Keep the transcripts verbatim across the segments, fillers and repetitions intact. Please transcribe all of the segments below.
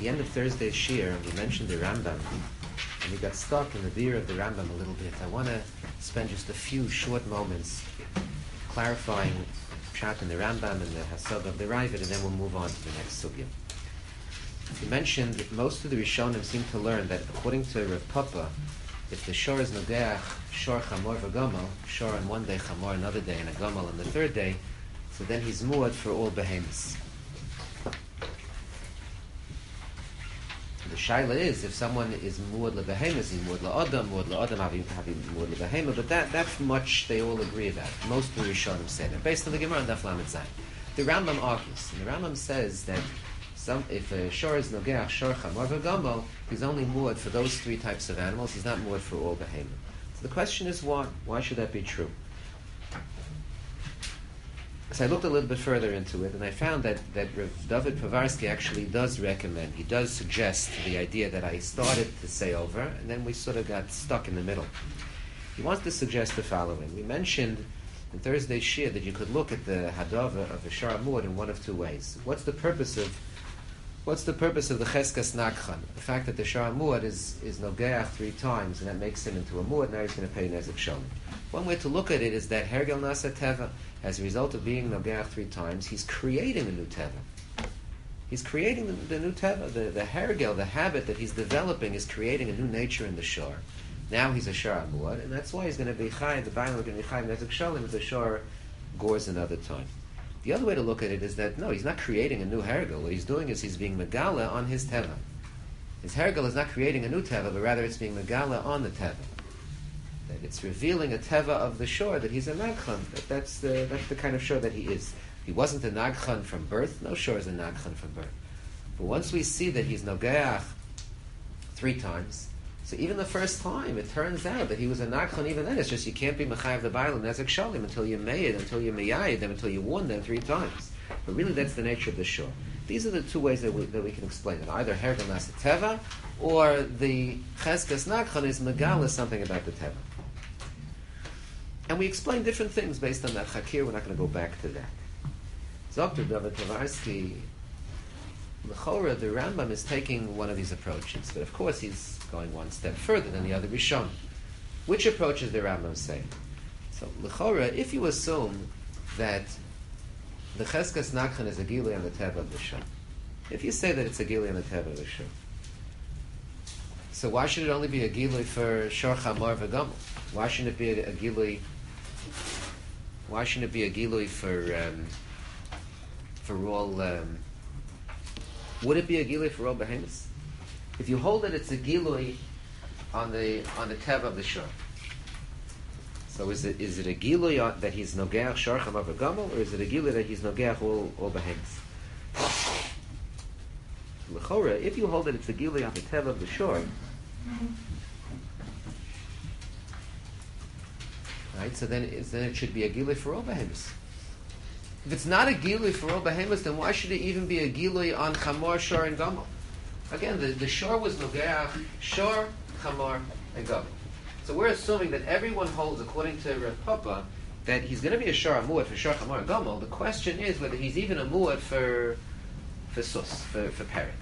the end of Thursday's Shir, we mentioned the Rambam, and we got stuck in the beer of the Rambam a little bit. I want to spend just a few short moments clarifying Pshat in the Rambam and the Hasod of the Ravid, and then we'll move on to the next sugya. We mentioned that most of the Rishonim seem to learn that according to Rav Papa, if the shor is nogeach, shor chamor v'gomel, shor on one day, chamor another day, and a gomel on the third day, so then he's muad for all behemoths. The shaila is, if someone is muad lebehemoths, he's muad la'adam, muad la'adam, having muad lebehemoth, but that, that's much they all agree about. Most of the Rishonim say that, based on the Gemara and Daf Lamed Zayin. The Rambam argues, and the Rambam says that Some, if a shor is nogeach, shor chamor v'gomel, he's only muad for those three types of animals. He's not muad for all behemoth. So the question is why? Why should that be true? So I looked a little bit further into it, and I found that, that Rav David Povarsky actually does recommend, he does suggest the idea that I started to say over, and then we sort of got stuck in the middle. He wants to suggest the following. We mentioned in Thursday's Shir that you could look at the hadava of a shor muad in one of two ways. What's the purpose of What's the purpose of the cheskas nagchan? The fact that the shor muad is, is nogeach three times, and that makes him into a muad, now he's going to pay nezek shalom. One way to look at it is that hergel nasa teva, as a result of being nogeach three times, he's creating a new teva. He's creating the, the new teva. The, the hergel, the habit that he's developing, is creating a new nature in the shor. Now he's a shor muad, and that's why he's going to be chai, the bailam are going to be chai nezek shalom if the shor gores another time. The other way to look at it is that, no, he's not creating a new hergel. What he's doing is he's being megala on his teva. His hergel is not creating a new teva, but rather it's being megala on the teva. That it's revealing a teva of the shor, that he's a nagchan. That that's the, that's the kind of shor that he is. He wasn't a nagchan from birth. No shor is a nagchan from birth. But once we see that he's nogeach three times, so even the first time, it turns out that he was a nagchan. Even then, it's just you can't be mechayev the bailam nezek shalom until you made it, until you meyayed them, until you won them three times. But really, that's the nature of the shor. These are the two ways that we, that we can explain it: either hergel nasa teva, or the cheskas nagchan is megala something about the teva. And we explain different things based on that chakir. We're not going to go back to that. Doctor David Povarsky, l'chora, the Rambam is taking one of these approaches, but of course he's going one step further than the other Rishon. Which approach is the Rambam saying? So, l'chora, if you assume that the cheskas nagchan is a gilui on the teva of the shor, if you say that it's a gilui on the teva of the shor, so why should it only be a gilui for shor chamor v'gomel? Why shouldn't it be a, a gilui? Why shouldn't it be a gilui for um, for all? Um, would it be a gilui for all behemoths? If you hold that it's a gilui on the on the teva of the shor, so is it is it a gilui on, that he's nogeach shor chamor v'gomel, or is it a gilui that he's nogeach all all behemoths? L'chora, if you hold that it's a gilui on the teva of the shor, right? So then, is, then it should be a gilui for all behemoths. If it's not a gilui for all behemoths, then why should it even be a gilui on chamor, shor, and gomel? Again, the, the shor was nogeach, shor, chamor, and gomel. So we're assuming that everyone holds, according to Rav Papa, that he's going to be a shor muad for shor, chamor, and gomel. The question is whether he's even a muad for for sus, for, for parrot.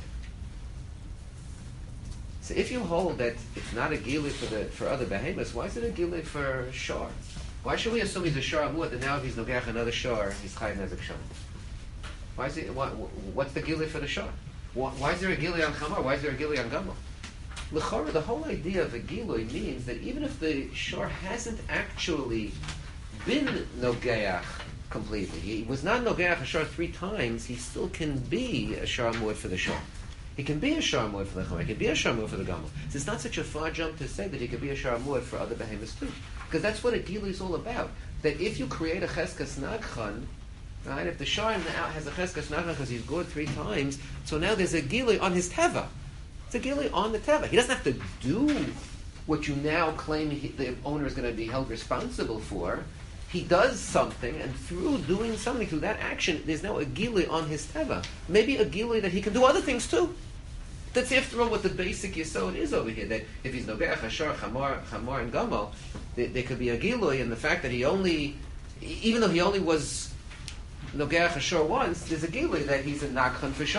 So if you hold that it's not a gilui for the for other behemoths, why is it a gilui for shor? Why should we assume he's a shor muad, and now if he's nogeach another shor, he's chayav nezek shalom? Why is it? What, what's the gilui for the shor? Why, why is there a gilui on chamor? Why is there a gilui on gomel? L'chora, the whole idea of a gilui means that even if the shor hasn't actually been nogeach completely, he was not nogeach a shor three times, he still can be a shor muad for the shor. He can be a shor muad for the chamor. He can be a shor muad for the gomel. So it's not such a far jump to say that he could be a shor muad for other behemoths too, because that's what a gilui is all about. That if you create a cheskas nagchan, right? If the shor now has a cheskas nagchan because he's good three times, so now there's a gilui on his teva. It's a gilui on the teva. He doesn't have to do what you now claim he, the owner is going to be held responsible for. He does something, and through doing something, through that action, there's now a gilui on his teva. Maybe a gilui that he can do other things too. That's after all what the basic yesod is over here. That if he's nogeach, shor, chamor, chamor, and gomel, there, there could be a gilui in the fact that he only, even though he only was nogeach shor once, there's a gilui that he's a nagchan for sure.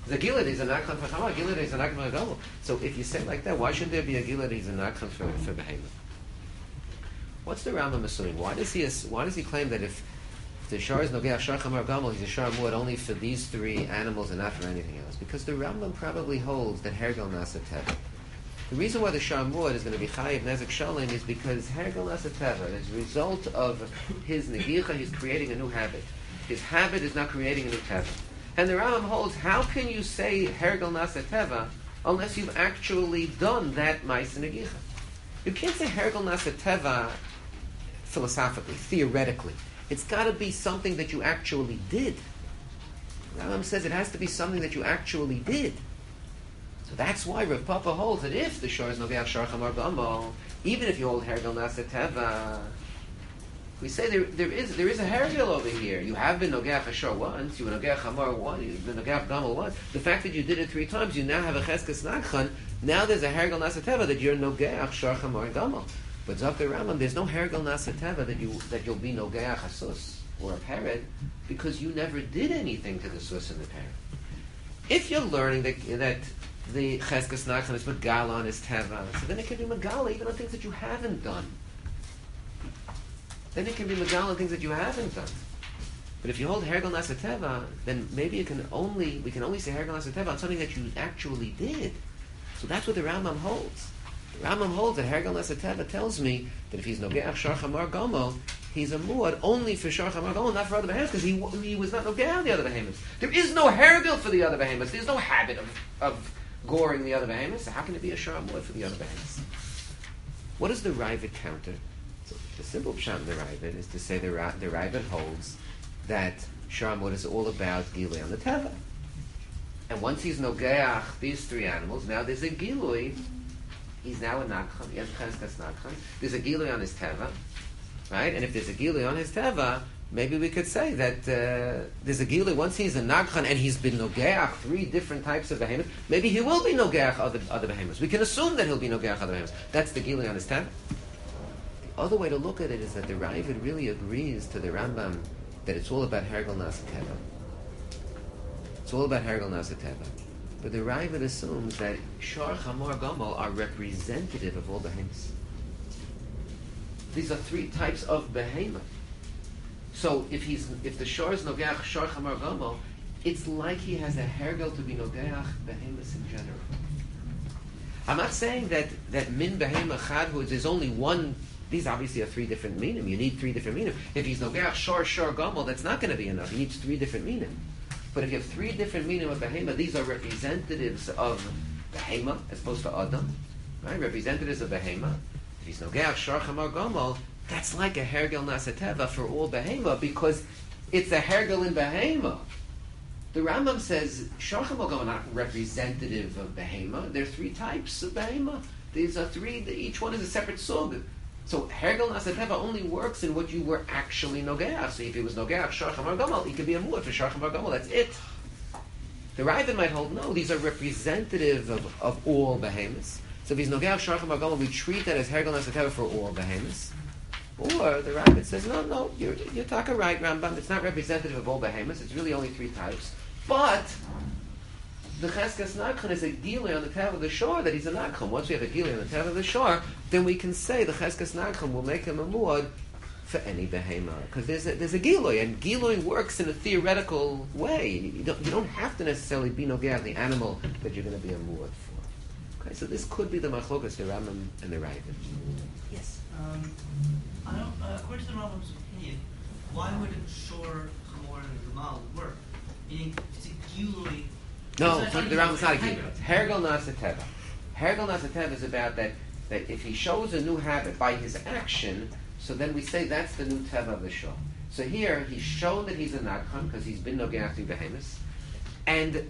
The gilad is a nakhan for chamor, gilad is a nakhan for gomel. So if you say like that, why should there be a gilad is a nakhan for for behemoth? What's the Rambam assuming? Why does he why does he claim that if the shar is nogeach shar chamor gomel, he's a shar muad only for these three animals and not for anything else? Because the Rambam probably holds that hergel nasa teva. The reason why the shar muad is going to be chayiv nezek shalom is because hergel nasa teva, as a result of his negicha, he's creating a new habit. His habit is not creating a new teva. And the Rambam holds, how can you say hergel nasa teva unless you've actually done that ma'aseh negicha? You can't say hergel nasa teva philosophically, theoretically. It's got to be something that you actually did. The Rambam says it has to be something that you actually did. So that's why Rav Papa holds that if the shor is nogeach shar chamor gomel, even if you hold hergel nasa teva, we say there, there is there is a hergel over here. You have been nogeach a shor once, you were nogeach chamor once, you've been nogeach gomel once. The fact that you did it three times, you now have a cheskes nakhan. Now there's a hergel nasa teva that you're nogeach shar chamor gomel. But Zakir Rambam, there's no hergel nasa teva that you that you'll be nogeach a sus or a parrot because you never did anything to the sus and the parrot. If you're learning that that the cheskes nakhan is megala on his teva, so then it can be megala even on things that you haven't done. Then it can be megala on things that you haven't done. But if you hold hergel nasa teva, then maybe it can only we can only say hergel nasa teva on something that you actually did. So that's what the Rambam holds. The Rambam holds that hergel nasa teva tells me that if he's nogeach shar chamor gomel, he's a muad only for shar chamor gomel, not for other behemoths, because he he was not nogeach the other behemoths. There is no hergel for the other behemoths. There's no habit of of goring the other behemoths. So how can it be a shar muad for the other behemoths? What is the Ravid counter? So the simple pshat in the Ravid is to say the Ra- the Ravid holds that shar muad is all about gilui on the teva. And once he's nogeach these three animals, now there's a gilui. He's now a nakhan. He has cheskes nakhan. There's a gilui on his teva, right? And if there's a gilui on his teva, maybe we could say that uh, there's a gilui. Once he's a nakhan and he's been nogeach three different types of behemoths, maybe he will be nogeach other other behemoths. We can assume that he'll be nogeach other behemoths. That's the gilui on his teva. The other way to look at it is that the Ravid really agrees to the Rambam that it's all about hergel nasa teva. It's all about hergel nasa teva. But the Ravid assumes that shar chamor gomel are representative of all behemoths. These are three types of behemoth. So if he's if the shor is nogeach shar chamor gomel, it's like he has a hergel to be nogeach behemoths in general. I'm not saying that that min behemoth chad, who there's only one. These obviously are three different minim. You need three different minim. If he's nogeach shor shar gomel, that's not going to be enough. He needs three different minim. But if you have three different minim of behemoth, these are representatives of behemoth as opposed to adam, right? Representatives of behemoth. If he's nogeach shar chamor gomel, that's like a hergel nasa teva for all behemoth because it's a hergel in behemoth. The Rambam says shar chamor gomel are not representative of behemoth. There are three types of behemoth. These are three. Each one is a separate sug. So hergel nasa teva only works in what you were actually nogeach. So if it was nogeach shar chamor gomel, he could be a muad for shar chamor gomel. That's it. The Ravid might hold no; these are representative of, of all behemoths. So if he's nogeach shar chamor gomel, we treat that as hergel nasa teva for all behemoths. Or the Ravid says no, no, you're you're talking right, Rambam. It's not representative of all behemoths. It's really only three types. But the cheskes nakhan is a gilui on the teva of the shore that he's a nakhan. Once we have a gilui on the teva of the shore, then we can say the cheskes nakhan will make him a muad for any behemoth because there's a, there's a gilui, and gilui works in a theoretical way. You don't you don't have to necessarily be nogeach the animal that you're going to be a muad for. Okay, so this could be the machlokas, the Rambam and the Ravid. Yes. Um, I don't. Uh, according to the Rambam's opinion, why would a shor chamor and gamal work? Meaning it's a gilui. No, the Rambam's not a gilui. It's hergel nasa teva. Hergel nasa teva is about that, that if he shows a new habit by his action, so then we say that's the new teva of the shor. So here, he's shown that he's a nakhan because he's been nogeach through behemoths, and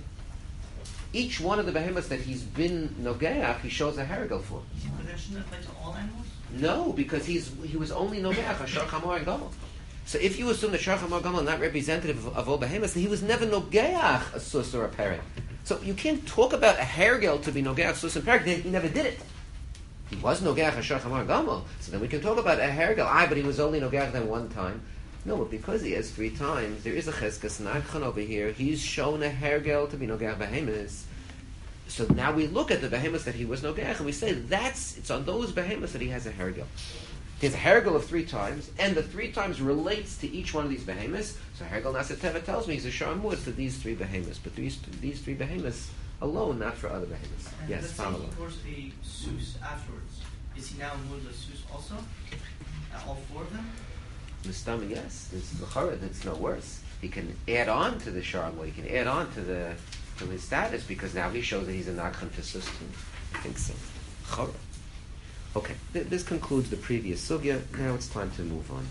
each one of the behemoths that he's been nogeach, he shows a hergel for. But that shouldn't apply to all animals? No, because he's he was only nogeach a shar chamor and gomel. So if you assume that shar chamor gomel is not representative of, of all behemoths, then he was never nogeach a sus or a parrot. So you can't talk about a hergel to be nogeach sus and parrot. He never did it. He was nogeach a shar chamor and gomel. So then we can talk about a hergel. Ah, but he was only nogeach them one time. No, but because he has three times, there is a cheskas nachan over here. He's shown a hergel to be nogach behemoths. So now we look at the behemoths that he was nogach, and we say that's it's on those behemoths that he has a hergel. He has a hergel of three times, and the three times relates to each one of these behemoths. So hergel nasateva tells me he's a sharmuz to these three behemoths, but these these three behemoths alone, not for other behemoths. And Yes, let's say follow he on. pours a sus afterwards. Is he now mud sus also? Uh, all four of them? The stomach, yes. There's the chara that's no worse. He can add on to the sharmuz. He can add on to the to his status because now he shows that he's a nachan to sus too. I think so. Chara. Okay, th- this concludes the previous sugya. Now it's time to move on.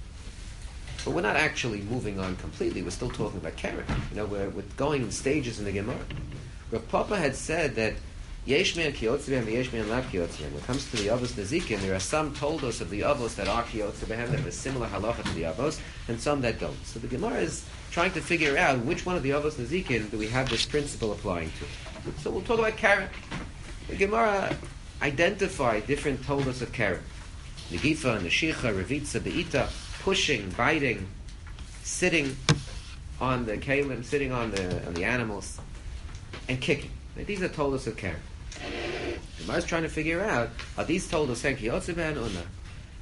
But we're not actually moving on completely. We're still talking about Karen. You know, we're, we're going in stages in the Gemara. Rav Papa had said that Yesh man kiyotze and Yesh man lav kiyotze. When it comes to the avos nezikin, there are some toldos of the avos that are kiyotze behem that have a similar halacha to the avos, and some that don't. So the Gemara is trying to figure out which one of the avos nezikin do we have this principle applying to. So we'll talk about Karen. The Gemara identify different toldos of Karen. Negifa, Neshicha, Revitza, Be'ita, pushing, biting, sitting on the kalim, sitting on the on the animals, and kicking. Now, these are toldos of Karen. The Gemara is trying to figure out, are these toldos Kiyotze behem or not?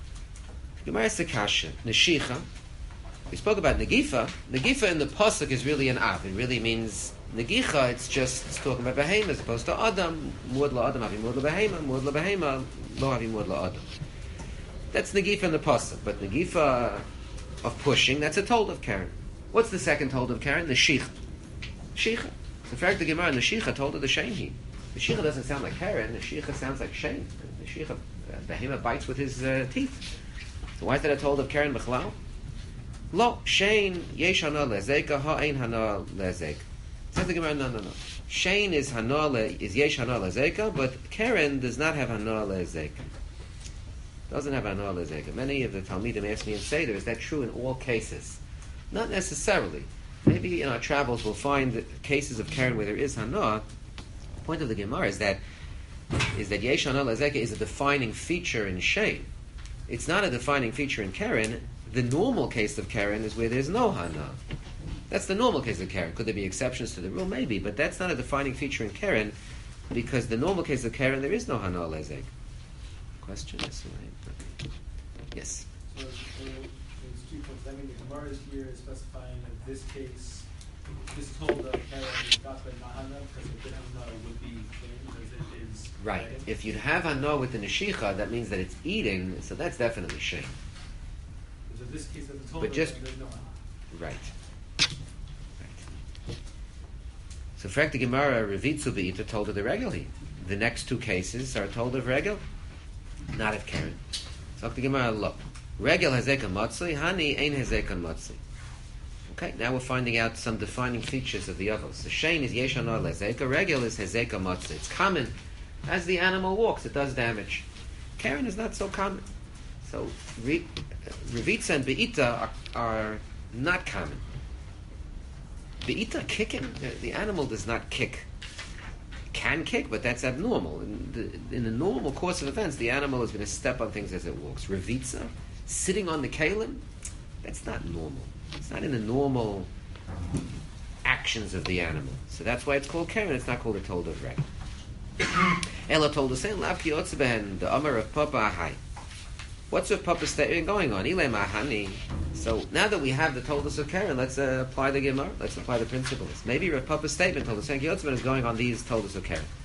The Gemara is Sekasha, Neshicha. We spoke about Negifa. Negifa in the Pasuk is really an av. It really means Negicha, it's just it's talking about Behema as opposed to Adam. Muad la Adam, avi muad la Behema, muad la Behema, lo avi muad la Adam. That's Negifa in the Pasuk. But Negifa of pushing, that's a told of Karen. What's the second told of Karen? The Sheikha. Sheikha. So in fact, the Gemara in the Sheikha told of the Shein. The Sheikha doesn't sound like Karen, the Sheikha sounds like Shein. The Sheikha, uh, Behema bites with his uh, teeth. So why is that a told of Karen B'chlal? Lo, Shein, yesh hana lezeka, ha'ein hana lezeka. Says the Gemara, no, no, no. Shein is hana le, is yesh hana lezeka, but Karen does not have hana lezeka. Doesn't have hana lezeka. Many of the Talmidim ask me and say, is that true in all cases? Not necessarily. Maybe in our travels we'll find cases of Karen where there is hana. The point of the Gemara is that is that yesh hana lezeka is a defining feature in Shein. It's not a defining feature in Karen. The normal case of Karen is where there's no hana. That's the normal case of Karen. Could there be exceptions to the rule? Maybe, but that's not a defining feature in Karen because the normal case of Karen, there is no hana lezek. Question? Yes. Yes. So, so there's two points. I mean, the Gemara is here is specifying that this case, this told of Karen is got by Nahana because if it didn't have Hana, it would be clean as it is. Right. Right. If you'd have hana with the neshicha, that means that it's eating, so that's definitely shame. So this case of the told But of, just- there's no Hana. Right. Right. So, for the Gemara, Revitzu be'ita told of the regularly. The next two cases are told of regel, not of Karen. So, the Gemara, look. Regel hazeka matzli, hani ein hazeka matzli. Okay, now we're finding out some defining features of the avos. The shein is yesh hana lezeka, regel is hazeka matzli. It's common. As the animal walks, it does damage. Karen is not so common. So, re, Revitza and Be'ita are, are not common. Be'ita kicking, the, the animal does not kick. Can kick, but that's abnormal. In the, in the normal course of events, the animal is going to step on things as it walks. Revitza, sitting on the kalim, that's not normal. It's not in the normal actions of the animal. So that's why it's called Karen, it's not called a told of reg. Ella told us, Lav ki otzeben, the Amar of Papa Ahai. What's with Papa's statement going on? Ile mahani. So now that we have the toldus of Karen, let's uh, apply the Gemara. Let's apply the principles. Maybe Rav Papa's statement, toldus en kiyotzeben, is going on these toldus of Karen.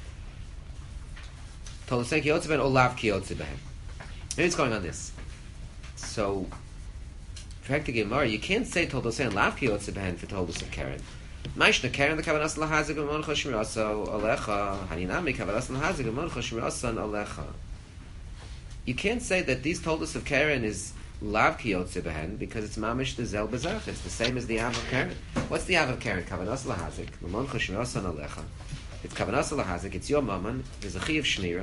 Toldus en kiyotzeben or lav kiyotzeben. Maybe it's going on this. So, for the Gemara, you can't say toldus en lav kiyotzeben for toldus of Karen. Maishna Karen the kavanas lahazig u'moncha shmiraso alecha haninami kavanas lahazig u'moncha shmiraso alecha. You can't say that these told us of Karen is lav kiyotze behen because it's mamish the zel bezach. It's the same as the av of Karen. What's the av of Karen? Kavanas lahazik. Mamon chashmirasan alecha. It's kavanas lahazik. It's your mammon. There's a chi of shmira.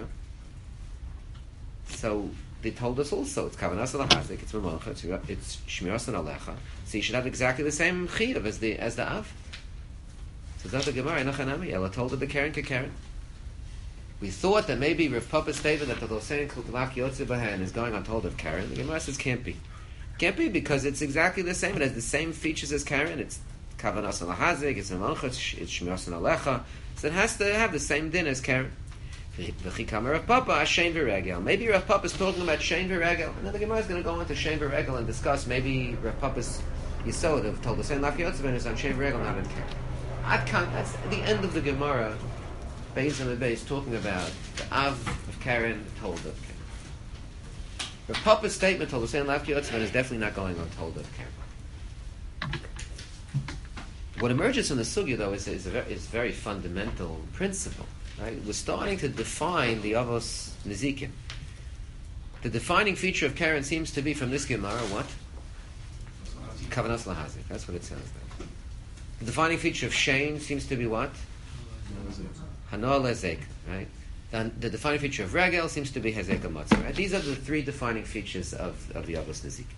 So they told us also it's kavanas lahazik. It's mamoncha. It's, it's shmirasan alecha. So you should have exactly the same chi of as the as the av. So that's the Gemara. Enochanami. Ella told her the Karen to Karen. We thought that maybe Rav Papa's statement that the Losein Lav Kiyotze Bahan is going on told of Karen. The Gemara says can't be. Can't be, because it's exactly the same. It has the same features as Karen. It's Kavanas Lahazik, it's Amancha, it's Shmios Alecha. So it has to have the same din as Karen. Rav Papa, Shein v'regel. Maybe Rav Papa is talking about Shein v'regel. And then the Gemara is going to go into Shein v'regel and discuss maybe Rav Papa's Yisod have told the same Laf Yotzeben is on Shein v'regel, not on Karen. Ad Kan, that's the end of the Gemara. Beis and Beis talking about the Av of Karen, told of Karen. Rav Papa's statement told the same Laf Yotzeben is definitely not going on told of Karen. What emerges from the sugya, though, is, is a very, is very fundamental principle. Right? We're starting to define the avos nezikin. The defining feature of Karen seems to be from this Gemara what? Kavanas lahazik. That's what it sounds like. The defining feature of Shein seems to be what? Hanoah lezek. Right. The, the defining feature of Regel seems to be hezek amatzah. Right? These are the three defining features of, of the avos nezikin.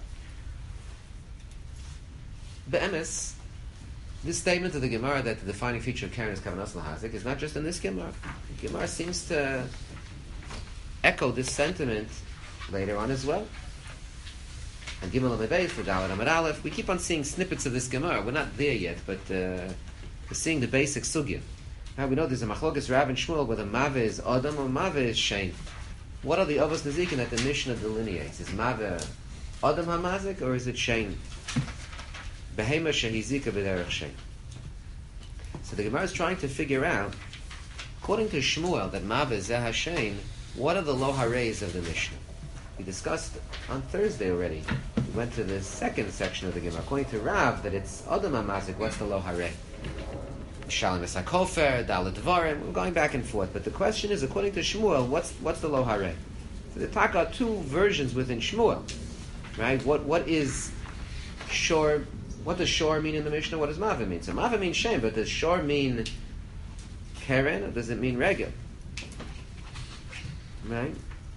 Be'emes, this statement of the Gemara that the defining feature of Karen is Kavanas Lahazik is not just in this Gemara. The Gemara seems to echo this sentiment later on as well. And Gimel Amebeis for Dalet Amud Aleph, we keep on seeing snippets of this Gemara. We're not there yet, but uh, we're seeing the basic sugya. Now we know there's a Machlokas Rav and Shmuel whether Mave is Adam or Mave is Shein. What are the Avos Nezikin that the Mishnah delineates? Is Mave Adam HaMazik or is it Shein? Behema shehizika b'derech shein. So the Gemara is trying to figure out, according to Shmuel, that Maveh zeh hashein, what are the lo hareis of the Mishnah? We discussed on Thursday already. We went to the second section of the Gemara. According to Rav, that it's Adam HaMazik, what's the lo harei? Shalom esakofer, dalet dvarim. We're going back and forth. But the question is, according to Shmuel, what's what's the lo harei? So they talk about two versions within Shmuel. Right? What What is shor? What does shor mean in the Mishnah? What does maveh mean? So maveh means shame, but does shor mean keren or does it mean regel? Right?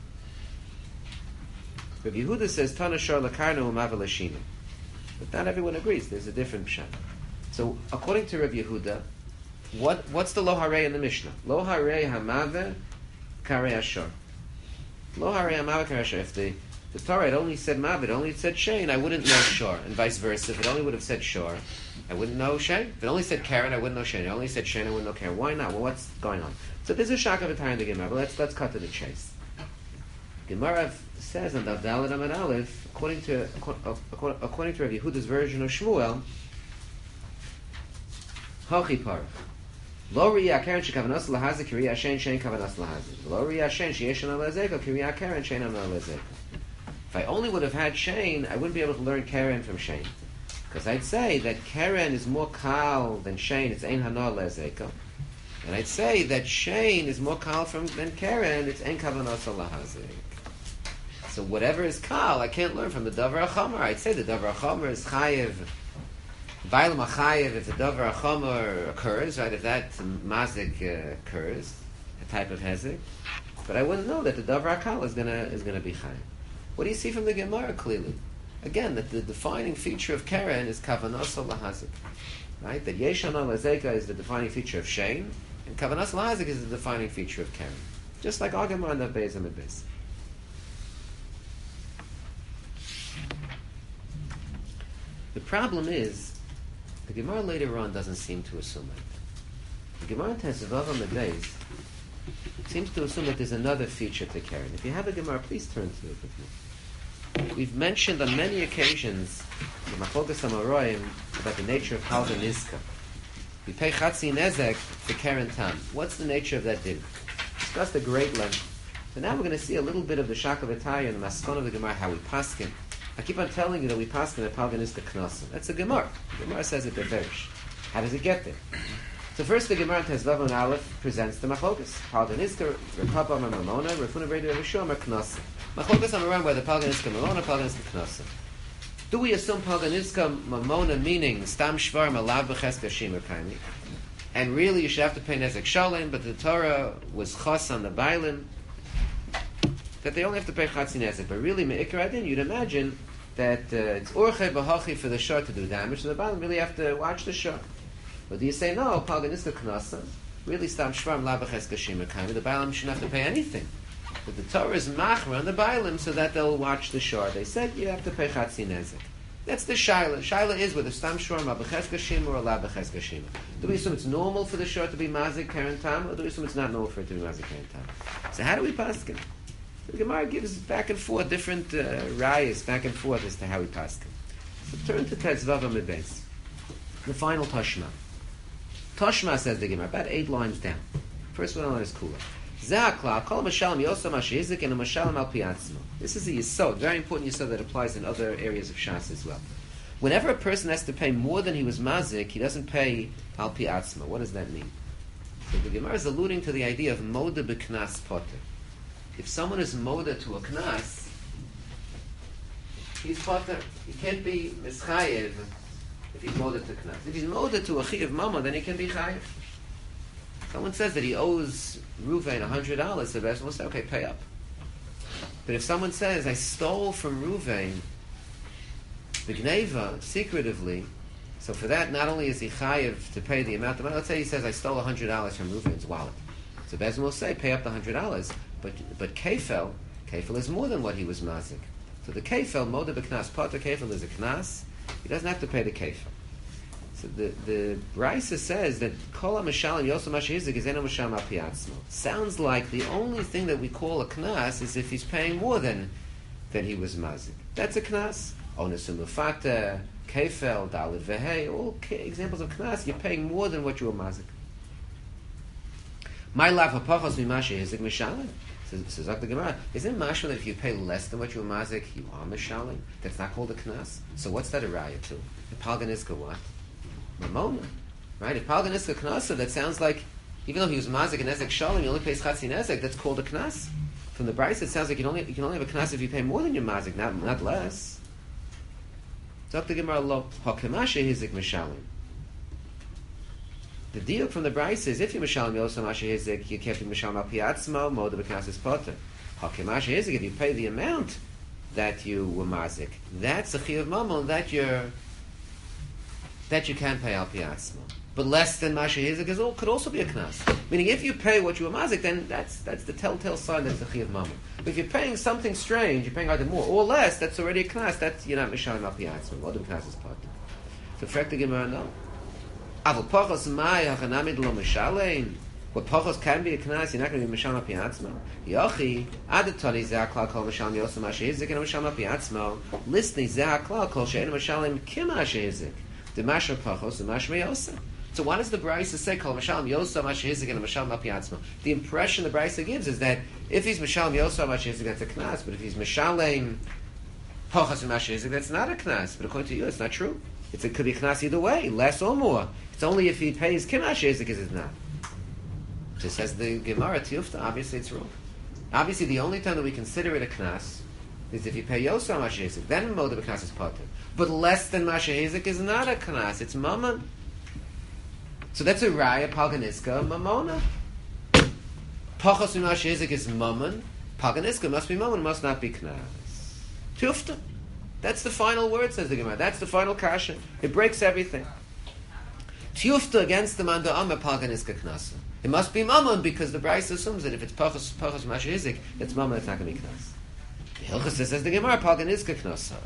Rav Yehuda says tana shor lakarnu maveh lashinu, but not everyone agrees. There's a different pshat. So according to Rav Yehuda, what what's the lo harei in the Mishnah? Lo harei hamaveh karei ashor. Lo harei hamaveh karei ashor. If the The Torah had only said Mavid, only said Shein, I wouldn't know Shor. And vice versa. If it only would have said Shor, I wouldn't know Shein. If it only said Karen, I wouldn't know Shein. If it only said Shein, I wouldn't know Karen. Why not? Well, what's going on? So there's a shock of a time in the Gemara, but let's, let's cut to the chase. Gemara says on Daf Daled Amud Aleph, according to, according, according to Rav Yehuda's version of Shmuel, Hachi Parach. Lo riyah Karen shekavanas lahazik kiriyah Shein Shein kavanas lahazik. Lo riyah Shein sheyeshan alezeko kiriyah Karen Shein alezeko. If I only would have had Shein, I wouldn't be able to learn Karen from Shein. Because I'd say that Karen is more kal than Shein, it's Ein Hanoah Lezeko. And I'd say that Shein is more kal from than Karen, it's Ein Kavanos Lahazik. So whatever is kal, I can't learn from the Davar HaChomer. I'd say the Davar HaChomer is Chayev, Bailam HaChayev, if the Davar HaChomer occurs, right, if that Mazik uh, occurs, a type of Hezek. But I wouldn't know that the Davar HaKal is going to is gonna be Chayev. What do you see from the Gemara clearly? Again, that the defining feature of Karen is Kavanas Lahazik. Right? That Yeshana Lezeka is the defining feature of Shein, and Kavanas Lahazik is the defining feature of Karen. Just like our Gemara and the Beis and the Beis. The problem is, the Gemara later on doesn't seem to assume it. The Gemara in Tesevav and the Beis seems to assume that there's another feature to Karen. If you have a Gemara, please turn to it with me. We've mentioned on many occasions the Machlokas Amoraim about the nature of Palga Nizka. We pay Chatzi Nezek for Karen Tam. What's the nature of that din? Discussed a great length. So now we're going to see a little bit of the Shaka V'Taya and the Maskon of the Gemara, how we paskin. I keep on telling you that we paskin at Palga Nizka Knossim. That's the Gemara. The Gemara says it beferish. How does it get there? So first the Gemara in Tezvav and Aleph presents the Machlokas. Palga Nizka, Rekapa Mamona, Refuna Breda Rishom, Knossim. Machlokas Amoraim whether Palga Nizka Mamona, Palga Nizka Knossim. Do we assume Palga Nizka Mamona meaning Stam Shvar Malav B'Cheska Shimur Kaimi? And really you should have to pay Nezek Shalem, but the Torah was Chos on the Bailim, that they only have to pay Chatzi Nezek. But really, Me'ikar Adin, you'd imagine that uh, it's Urche B'Hachi for the Shor to do damage, and the Bailim really have to watch the Shor. But do you say, no, Palga Nizka Knossim, really Stam Shvar Malav B'Cheska Shimur Kaimi, the Bailim shouldn't have to pay anything. But the Torah is machmer on the Bailim so that they'll watch the shore. They said you have to pay chatzi nezek. That's the shaila. Shaila is whether stam shor ma b'cheska shima or la b'cheska shima. Do we assume it's normal for the shor to be mazik keren tam, or do we assume it's not normal for it to be mazik keren tam? So how do we paskin? The Gemara gives back and forth different uh, rayas, back and forth as to how we paskin. So turn to Tetzvav Amid Beis. The final Toshma. Toshma says the Gemara, about eight lines down. First one is Kula. Zakla, kol mashalim yosam ashizik and a mashalim al piatzmo. This is a yisod, very important yisod that applies in other areas of Shas as well. Whenever a person has to pay more than he was mazik, he doesn't pay al piatzmo. What does that mean? So the Gemara is alluding to the idea of moda b'knas poter. If someone is moda to a knas, he's poter. He can't be mischayev if he's moda to knas. If he's moda to a chiyav mama, then he can be chayev. Someone says that he owes Ruvain a hundred dollars, the best will say, okay, pay up. But if someone says, I stole from Ruvain the gneva secretively, so for that, not only is he chayiv to pay the amount of money, let's say he says, I stole a hundred dollars from Ruvain's wallet. So Bezin will say, pay up the hundred dollars. But but kefel, kefel is more than what he was mazik. So the kefel, moda b'knas poter, kefel is a knas. He doesn't have to pay the kefel. So the the Brisa says that kol ha-mishalim yosem ha-shehizik is eno misham al piatzmo. Sounds like the only thing that we call a knas is if he's paying more than than he was mazik. That's a knas. Onus umufata, kefel, dalid vehei, all examples of knas. You're paying more than what you were mazik. My lav hapachos mimashe hizik mishalim. Says Dr. Gemara, isn't it mashma that if you pay less than what you were mazik, you are mishalim? That's not called a knas. So what's that a raya to? The palganiska what? Mamona, right? If palganiska knasa, that sounds like, even though he was mazik and nezek shalom, he only pays chatzi nezek. That's called a knas. From the Brisa, it sounds like you can only you can only have a knas if you pay more than your mazik, not not less. Doctor Gemara lo hakemashe hizik mishalim. The deal from the Brisa is if you mishalim yosam ashe hizik, you can't be mishalim al piatzmo moda b'knas is poter. Hakemashe hizik, if you pay the amount that you were mazik, that's a chiyuv mamon that you're. That you can pay al piatzmo, but less than masha hizik is all could also be a knas. Meaning, if you pay what you were mazik, then that's that's the telltale sign that's the chiyuv mamon. But if you're paying something strange, you're paying either more or less, that's already a knas. That's you're not mishalim al piatzmo. What the knas is part. So, fact the Gemara no. Avol pachos mai hachanamid lo mishalim. What pachos can be a knas, you're not going to be mishalim al piatzmo. Yochi adatoni zehaklal kol mishalim yosam masha hizik and mishalim al piatzmo. Listening zehaklal kol she'en mishalim kim masha hizik. The masha pachos, the masha yosa. So why does the Brisa say kol mashalim yosa masha hizik and mashalim al piatzmo? The impression the Brisa gives is that if he's mashalim yosa masha hizik, that's a knas. But if he's mashalim pachos and masha hizik, that's not a knas. But according to you, it's not true. It's, it could be a knas either way, less or more. It's only if he pays kim masha hizik is it not. Just says the Gemara Tiyufta. Obviously, it's wrong. Obviously, the only time that we consider it a knas is if you pay yosa masha hizik. Then moda b'knas is poter. But less than masha hizik is not a knas; it's mammon. So that's a raya palganiska mamona. Pachos masha hizik is mammon. Palganiska must be mammon, must not be knas. Tufta. That's the final word, says the Gemara. That's the final kasha. It breaks everything. Tufta against the manda amma palganiska knasa. It must be mammon because the Brisa assumes that if it's pachos pachos masha hizik, it's mammon. It's not going to be knas. The Hilchos says the Gemara palganiska knasa.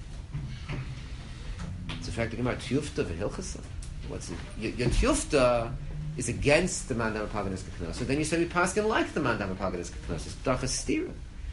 In fact, the Gemara tiyufta v'hilchasa. What's it? Your, your tiyufta is against the mandam paganiska knos. So then you say we paskin like the mandam paganiska knos. It's dachas stira.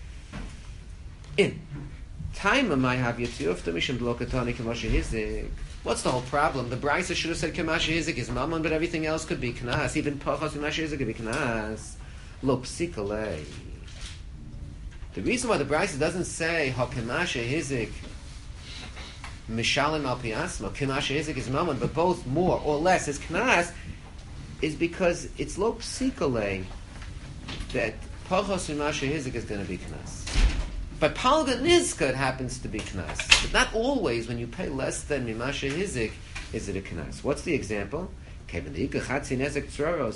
In time, I might have your tiyufta mishum blokatani kamasha hizik. What's the whole problem? The Brisa should have said kamasha hizik is mammon, but everything else could be knas. Even pachas kamasha hizik could be knas. Lo psikale. The reason why the Brisa doesn't say ha kamasha hizik mishalim al piasma, kimasha hizik is mammon, but both more or less is knas, is because it's lo psikale that pachos mimasha hizik is going to be knas. But palga nizka it happens to be knas, but not always. When you pay less than mimasha hizik, is it a knas? What's the example? Oh, we have chatzi nezek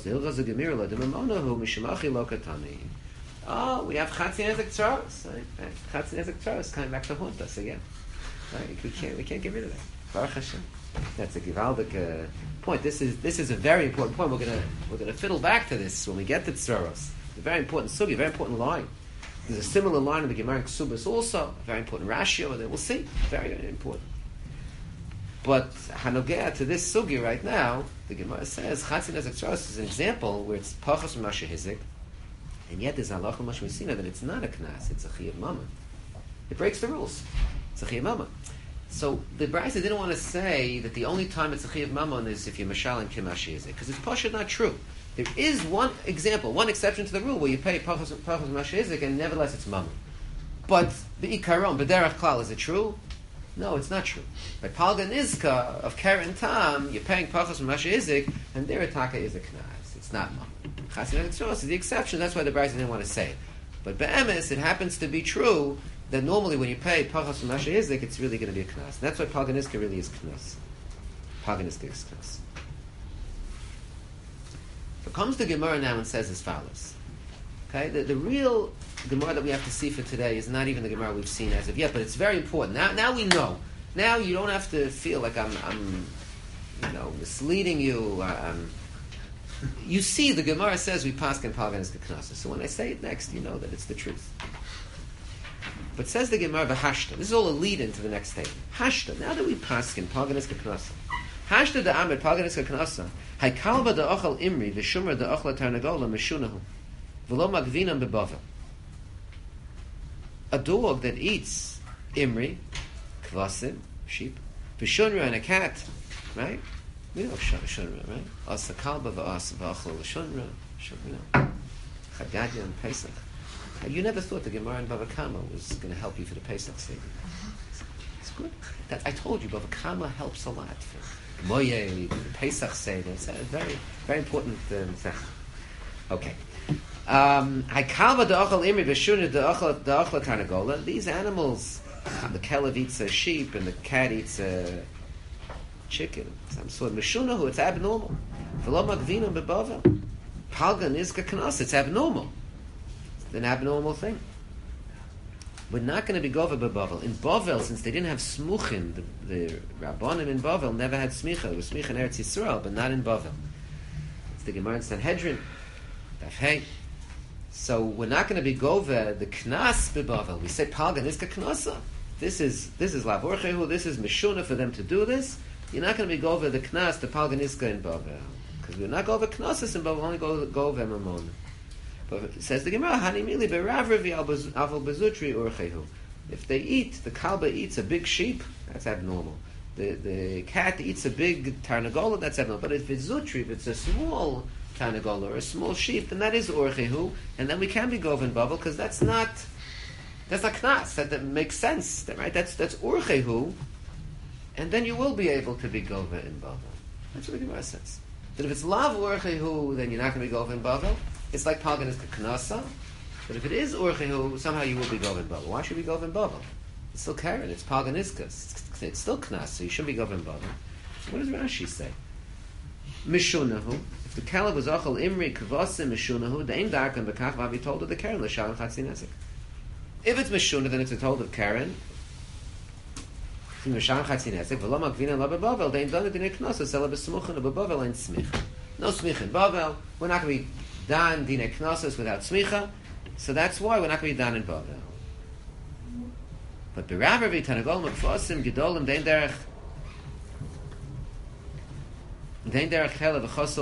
tzaros. Chatzi nezek tzaros coming back to haunt us again. Right? We can't we can't get rid of that. Baruch Hashem. That's a givaldic uh, point. This is this is a very important point. We're gonna we're gonna fiddle back to this when we get to tzaros. It's a very important sugi, a very important line. There's a similar line in the Gemara in Ksubas also, a very important ratio, that we'll see, very, very important. But Hanogea to this sugi right now, the Gemara says Chatzin Nezek Tzoros is an example where it's Pachos Masha Hizik, and yet there's Halacha Moshe Messina that it's not a Knas, it's a Chiyuv Mama. It breaks the rules. It's a Chiyuv Mama. So the Brisa didn't want to say that the only time it's a Chiyuv Mama is if you're Mashal and Kimashi Hizik, because it's Pasha not true. There is one example, one exception to the rule where you pay Pachos Masha Hizik and nevertheless it's Mama. But the Ikaron, B'derach Klal, is it true? No, it's not true. By Palga Nizka of Karen Tam, you're paying Pachos Masha Hizik, and their Ataka is a Knas. It's not Mama. Chatzin Nezek Tzoros is the exception. That's why the Brisa didn't want to say it. But Be'emes, it happens to be true that normally when you pay Pachos Masha Hizik, it's really going to be a Knas. That's why Palga Nizka really is Knas. Palga Nizka is Knas. So comes the Gemara now and says as follows. Okay, the, the real Gemara that we have to see for today is not even the Gemara we've seen as of yet, but it's very important. Now, now we know. Now you don't have to feel like I'm, I'm you know, misleading you. Um, you see, the Gemara says we paskin Palga Nizka Knasa. So when I say it next, you know that it's the truth. But says the Gemara v'hashta. This is all a lead into the next statement. Hashta. Now that we paskin Palga Nizka Knasa. Hashta da Amid Palga Nizka Knasa. Haykalba da ochal imri v'shumra da ochla tarnagola meshunahu. V'lo magvinam bebavel. A dog that eats imri, kvasim, sheep, v'shunra, and a cat, right? We know shunra, right? Asa kalba v'asa v'achla l'shunra, shunra, Chagadia and Pesach. You never thought the Gemara in Bava Kama was going to help you for the Pesach Seder. It's good. That, I told you, Bava Kama helps a lot for Moye, for the Pesach Seder. It's a very, very important um, thing. Okay. Um, these animals, the kelev eats a sheep and the cat eats a chicken. Some sort of meshunahu. It's abnormal. It's abnormal. It's an abnormal thing. We're not going to be gova bebavel. In Bavel, since they didn't have smuchin, the, the Rabbanim in Bavel never had smicha. It was smicha in Eretz Yisrael, but not in Bavel. It's the Gemara in Sanhedrin. Daf Hey. So we're not going to be gova the knas bebavel. We say palga nizka knasa. This is this is lavorchehu. This is mishuna for them to do this. You're not going to be gova the knas the palga nizka in bavel because we're not gova knasas in bavel. Only go gova mamon. But it says the Gemara hani mili beravravi aval bezutri urchehu. If they eat, the kalba eats a big sheep. That's abnormal. The the cat eats a big tarnagola. That's abnormal. But if it's zutri, if it's a small Tanagol or a small sheep, then that is orchehu, and then we can be gova in bavel because that's not that's not knas. That, that makes sense, that, right? That's that's orchehu, and then you will be able to be gova in bavel. That's what the Gemara says. That if it's lav orchehu, then you're not going to be gova in bavel. It's like palgan is knasa, but if it is orchehu, somehow you will be gova in bavel. Why should we gova in bavel? It's still karen. It's palgan iskas. It's, it's still knas, so you should be gova in bavel. What does Rashi say? Mishunahu. The Kaleb was Achal Imri Kavasim Mishunahu, the Ein Darkan Bekach Vavi told of the Karen L'Shal Chatzin Esek. If it's Mishuna, then it's a told of Karen. L'Shal Chatzin Esek, V'lo Magvina La Bebavel, they ain't done it in a Knosa, Sela B'Smuchan, Bebavel ain't Smich. No Smich in Bavel, we're not going to be done Dine Knosas without Smicha, so that's why we're not going to be done in Bavel. But B'Ravavi Tanagol Mekfasim Gedolim Dein Derech That's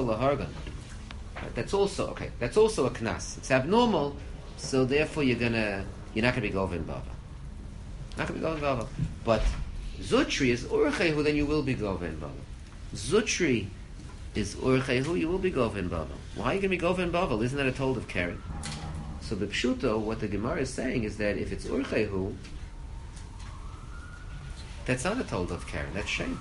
also okay. That's also a knas. It's abnormal, so therefore you're gonna you're not gonna be gova in bava. Not gonna be gova in bava. But zutri is urchehu, then you will be gova in bava. Zutri is urchehu, you will be gova in bava. Why are you gonna be gova in bava? Isn't that a told of Karen? So the pshuto, what the Gemara is saying is that if it's urchehu, that's not a told of Karen. That's shame.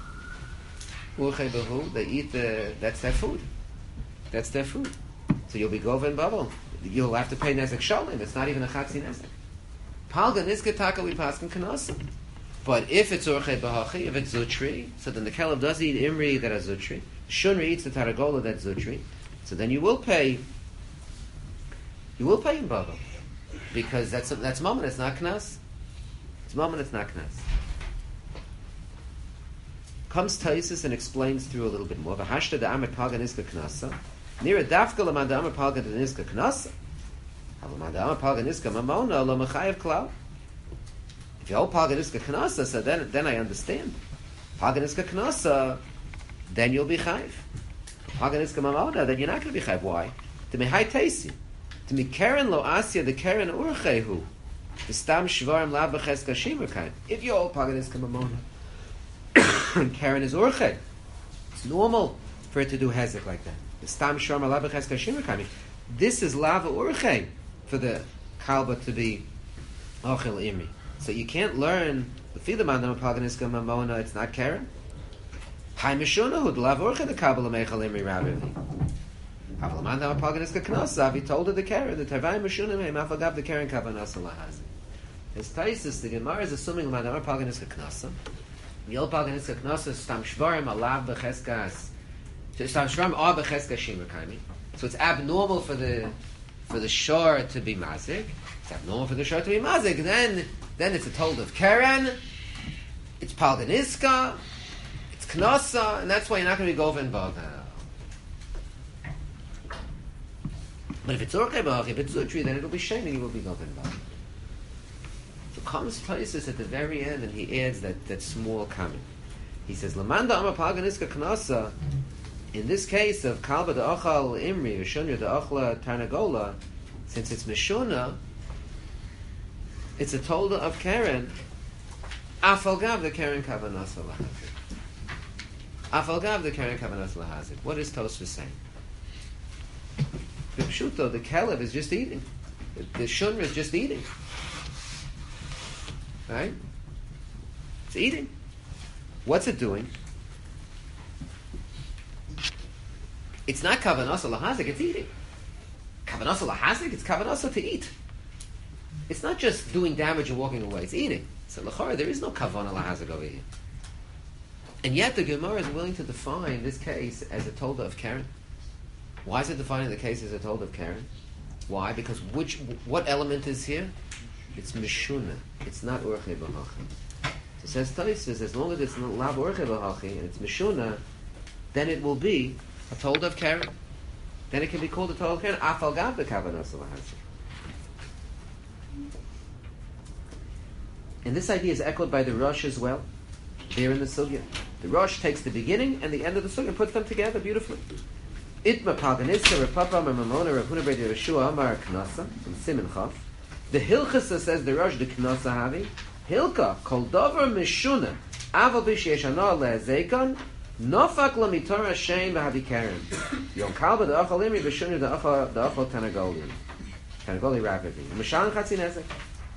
They eat the, that's their food. That's their food. So you'll be gova in bubble. You'll have to pay nezek shalim. It's not even a chatzi nezek. Palga nizke taka we paskin kanasa. But if it's orchei bahachi, if it's zutri, so then the caleb does eat imri that is zutri. Shunri eats the taragola that's zutri. So then you will pay. You will pay in bubble because that's that's moment. It's not knas. It's moment. It's not knas. Comes Taisus and explains through a little bit more. V'hashta da'amet palga nizka knasa. Nira dafka l'man da'amet palga nizka knasa. If you hold Paganiska Knasa, so then, then I understand. Paganiska Knasa, then you'll be Chayiv. Paganiska Mamona, then you're not going to be Chayiv. Why? To me Hai Teisi. To me Karen Lo Asya, the Karen Urchehu. The Stam Shvarim La B'Cheska Shimerkain. If you hold Paganiska Mamona, Karen is Urche. It's normal for it to do Hezek like that. The Stam Shvarim La B'Cheska Shimerkain. This is Lava Urche for the Kalba to be Ochel Imri. So you can't learn the Filaman Paganiska Mamona, it's not Karen. Hai Mishuna Hud Lavorcha the Kabbalah Mechal Imri Ravivi. Havlaman Paganiska Knosav, he told her the Karen, the Tavai Mishuna Mei Mafagav the Karen Kavanasa Lahazi. His Taisis, the Gemara is assuming Madama Paganiska Knosa. Yel Paganiska Knosa, Stam Shvarim Alav Becheskas. Stam Shvarim Ar Becheskas Shimerkaimi. So it's abnormal for the for the shore to be mazik. It's abnormal for the shore to be mazik. Then Then it's a told of Karen, it's Palganiska, it's Knosa, and that's why you're not going to be Goven Baga. But if it's Orkei Baga, if it's Zutri, then it'll be Shane and you will be Goven Baga. So comes places at the very end and he adds that, that small comment. He says, Lamanda Amma Palganiska Knosa, in this case of Kalba de Ochal Imri, Vishunya de Ochla Tarnagola, since it's Mishuna, it's a tolda of Karen. Afalgav the Karen Kavanasa Lahazik. Afalgav the Karen Kavanasa Lahazik. What is Tosfos saying? The Pshuto, the Kelev is just eating. The, the Shunra is just eating. Right? It's eating. What's it doing? It's not Kavanasa Lahazik, it's eating. Kavanasa Lahazik, it's Kavanasa to eat. It's not just doing damage and walking away, it's eating. So l'chara, there is no kavana lahazik over here. And yet the Gemara is willing to define this case as a tolda of Karen. Why is it defining the case as a tolda of Karen? Why? Because which what element is here? It's mishuna. It's not urche b'hachi. So says Tosfos, as long as it's not lav urche b'hachi and it's mishuna, then it will be a tolda of Karen. Then it can be called a tolda of Karen. Afal gav the kavana lahazik. And this idea is echoed by the Rosh as well, there in the Sugya. The Rosh takes the beginning and the end of the Sugya and puts them together beautifully. Itma Paganiska, Rapapa, Mamona, Rapuna, Bredi, Yeshua, Amar, Knasa, from Siman Chaf. The Hilchasa says the Rosh, the Knasa Havi. Hilka, Kol Dover Mishuna, Aval Bisheshana Le'ezekon, Nofak Lamitora Shein Vahavi Karen. Yom Kalba, the Achal Imri, Bishuna, the Achal Tanagoli. Tanagoli Ravivi. Mishan Chatzinezek.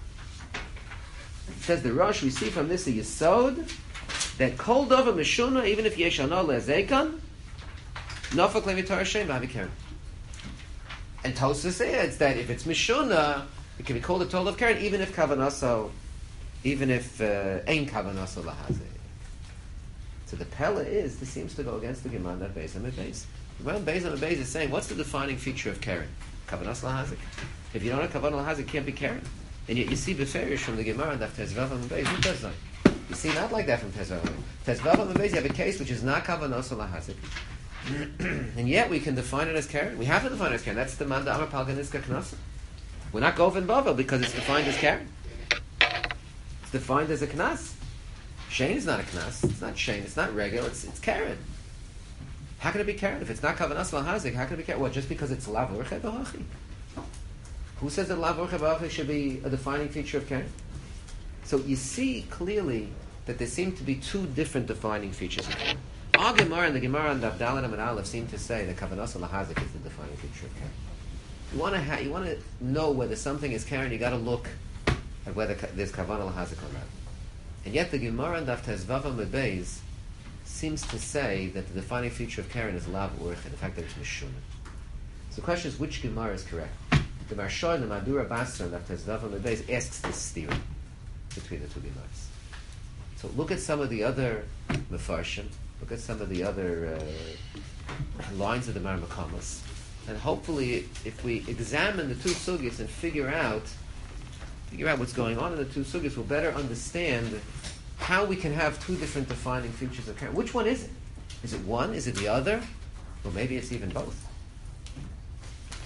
Says the Rosh, we see from this a Yesod that Kol Dova Mishuna, even if Yeshana Le'ezekon, Nofak Levitar Hashem Vahavi Karen. And Tosfos adds that if it's Mishuna, it can be called a Tol of Karen, even if Kavanaso, even if Ein uh, Kavanaso Lahaze. So the Pella is, this seems to go against the Gemara that Beis Amid Beis. The Gemara Beis Amid Beis is saying, what's the defining feature of Karen? Kavanas Lahazik. If you don't have Kavanah Lahazik, it can't be Karen. And yet you see Beferish from the Gemara and Tezvav Amid Beis, who does that? You see not like that from Tezvav Amid Beis. Tezvav Amid Beis, you have a case which is not Kavanas Lahazik. And yet we can define it as Karen. We have to define it as Karen. That's the Manda Amar Palganiska Knasa. We're not Goven Bavel because it's defined as Karen. It's defined as a Knas. Shane is not a Knas. It's not Shane. It's not regular. It's, it's Karen. How can it be Karen? If it's not Kavanas Lahazik, how can it be Karen? Well, just because it's Lav Urche B'Hachi. Who says that Lav Urche B'Hachi should be a defining feature of Karen? So you see clearly that there seem to be two different defining features of Karen. Our Gemara and the Gemara and the Abdallah and Aleph seem to say that Kavanas Lahazik is the defining feature of Karen. You want to ha- you want to know whether something is Karen, you got to look at whether ka- there's Kavanah Lahazik or not. And yet the Gemara and the Tezvav Amid Beis seems to say that the defining feature of Karen is Lav Urche, the fact that it's Mishuna. So the question is, which Gemara is correct? The Marsha and the Madura Basra and the Tezvav Amid Beis asks this theory between the two Gemaras. So look at some of the other Mefarshim, look at some of the other uh, lines of the Mar Makamas, and hopefully, if we examine the two sugyas and figure out, figure out what's going on in the two sugyas, we'll better understand how we can have two different defining features of Karen. Which one is it? Is it one? Is it the other? Or maybe it's even both.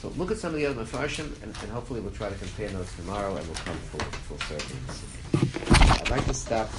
So look at some of the other Mefarshim, and, and hopefully we'll try to compare notes tomorrow, and we'll come full, full circle. I'd like to stop.